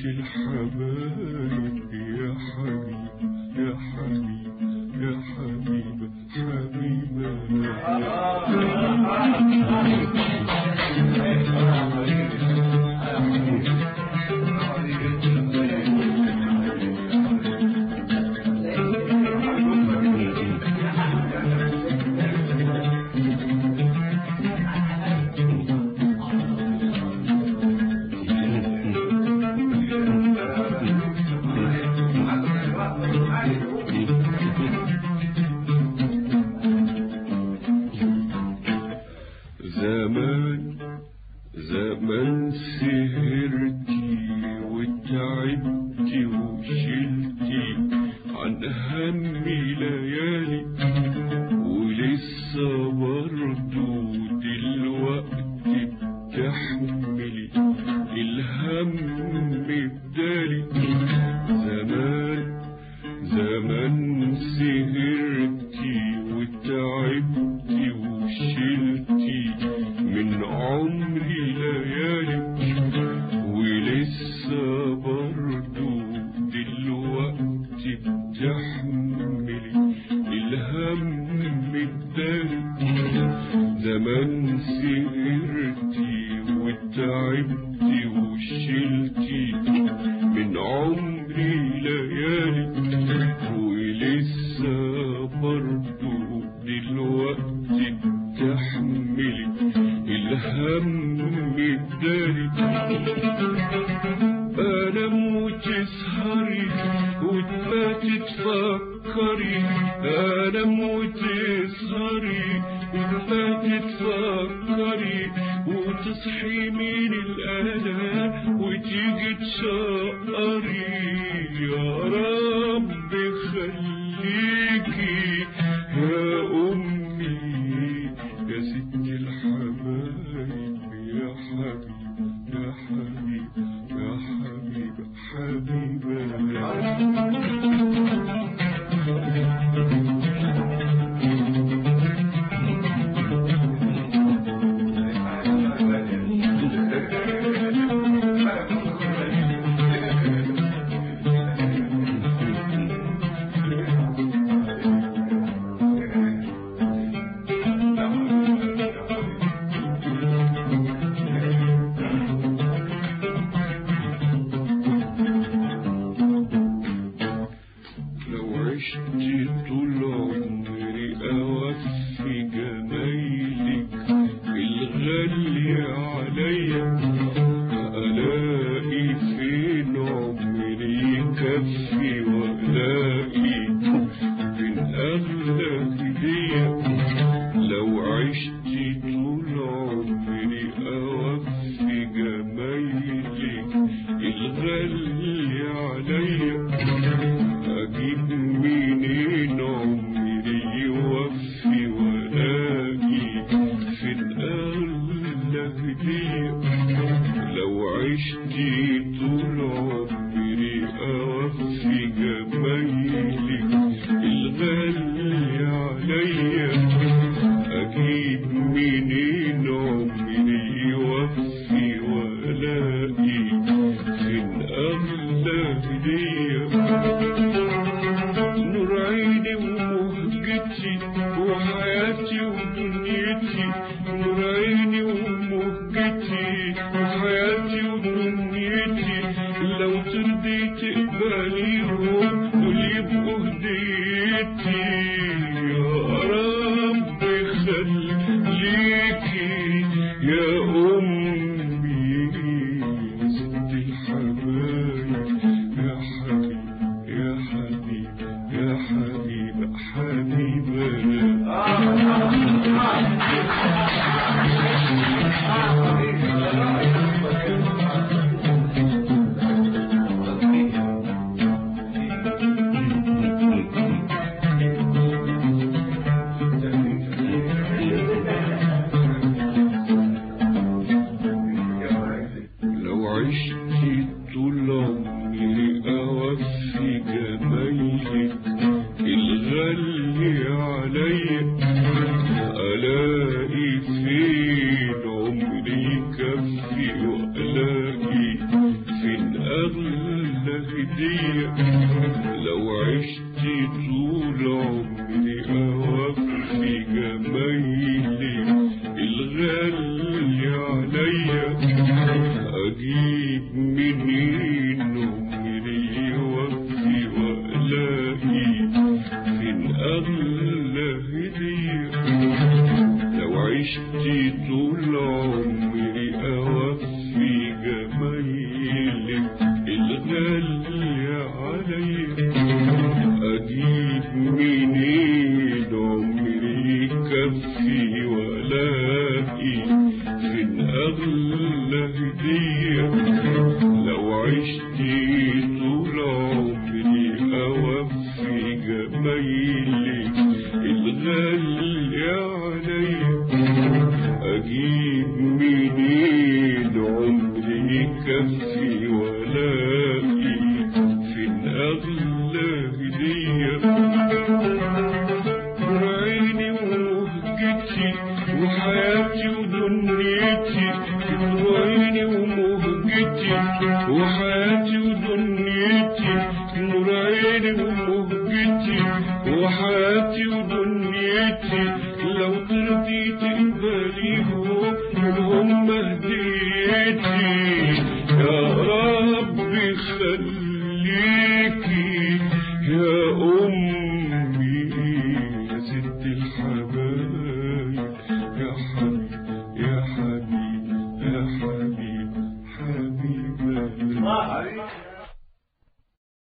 الحبايب يا حبيب يا حبيب يا حبيب حبيبنا. زمان سهرتي وتعبتي وشلتي عن همي ليالي، ولسه برضو دلوقتي بتحملي الهم بدالي. زمان سهرتي وتعبتي وشلتي من عمري ليالي، ولسه برضو دلوقتي بتحملي الهم بدالي. زمان سهرتي وتعبتي وشلتي من عمري ليالي، ولسه برضو دلوقتي بتحملي الهم بدالي. انام وتسهري وتباتي تفكري، انام وتسهري وتباتي تفكري، وتصحي من الآلام وتيجي تشقري. يا رب خليكي يا أمي يا ست الحبايب يا حبيب يا حبيب يا حبيب حبيبنا. طول عمري أوفي جمايلك الغالية عليا، ألاقي فين عمري يكفي وألاقي فين أغلى هدية. لو عشت طول عمري أوفي جمايلك الغالية عليا، أجيب منين عمري يوفي ولاقي فين أغلى هدية. لو عشت طول عمري أوفي جمايلك الغالية عليا، أجيب منين عمري يوفي ولاقي فين أغلى هدية. نور عيني ومهجتي وحياتي ودنيتي، نور عيني ومهجتي وحياتي ودنيتي، لو ترضي تقبليهم ويبقوا هديتي. يا رب خليكي يا أمي يا ست الحبايب يا حبيب يا حبيب يا حبيب حبيبنا. لو عشت طول عمري أوفي جمايلك الغالي عليا، ألاقي فين عمري يكفي عشت طول عمري أوفي جمايلك الغالي عليا، أجيب منين عمري يكفي ولاقي فين أغلى هدية؟ لو عشت طول عمري أوفي جمايلك الغالي عليا، أجيب منين عمري يكفي ولاقي فين أغلى هدية؟ عيني ومهجتي وحياتي ودنيتي، عيني ومهجتي وحياتي ودنيتي، نور عيني ومهجتي وحياتي ودنيتي،